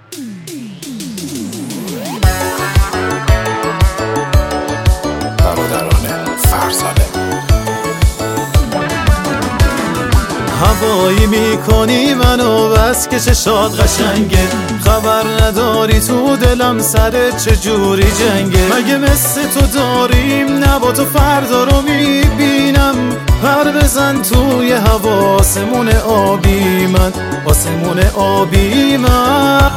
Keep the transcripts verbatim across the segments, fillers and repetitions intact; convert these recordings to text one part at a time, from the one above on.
برادران فرزانه هوایی میکنی منو بس که چشات قشنگه، خبر نداری تو دلم سر چجوری جنگه. مگه مثل تو داریم نه با تو فردا رو میبینم، پر بزن توی هوا آسمون آبی من، آسمون آبی من.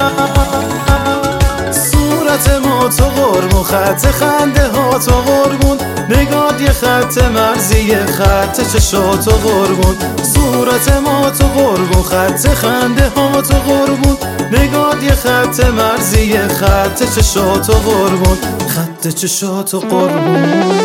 صورت ما تو قربون، خط خنده ها تو قربون، نگات یه خط مرزی، خط چشات تو قربون. صورت ما تو قربون، خط خنده ها تو قربون، نگات یه خط مرزی، خط چشات تو قربون، خط چشات تو قربون.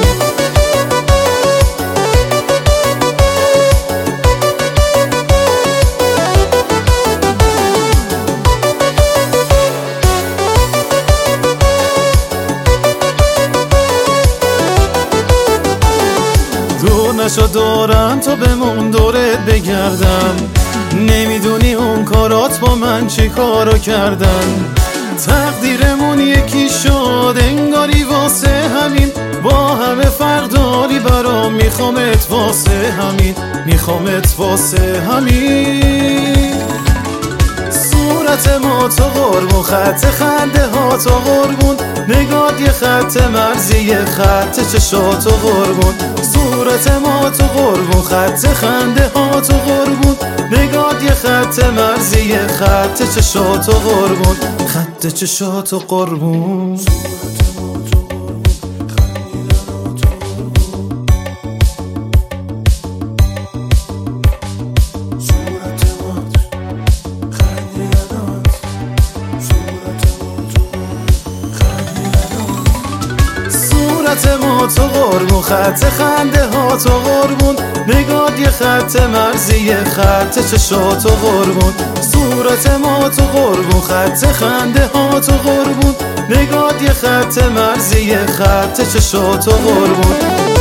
دور نشو دورم تو بمون دورت بگردم، نمیدونی اون کارات با من چی کارو کردن. تقدیرمون یکی شد انگاری واسه همین، با همه فرق داری برام، میخوامت واسه همین، میخوامت واسه همین. صورت ما تو قربون، خط خنده ها تو قربون، نگات یه خط مرزی، خط چشات تو قربون. صورت ما تو قربون، خط خنده ها تو قربون، نگات یه خط مرزی، خط چشات تو قربون، خط چشات تو قربون. صورت ما تو قربون، خط خنده ها تو قربون، نگات یه خط مرزی، خط چشات تو قربون. صورت ما تو قربون، خط خنده ها تو قربون، نگات یه خط مرزی، خط چشات تو قربون.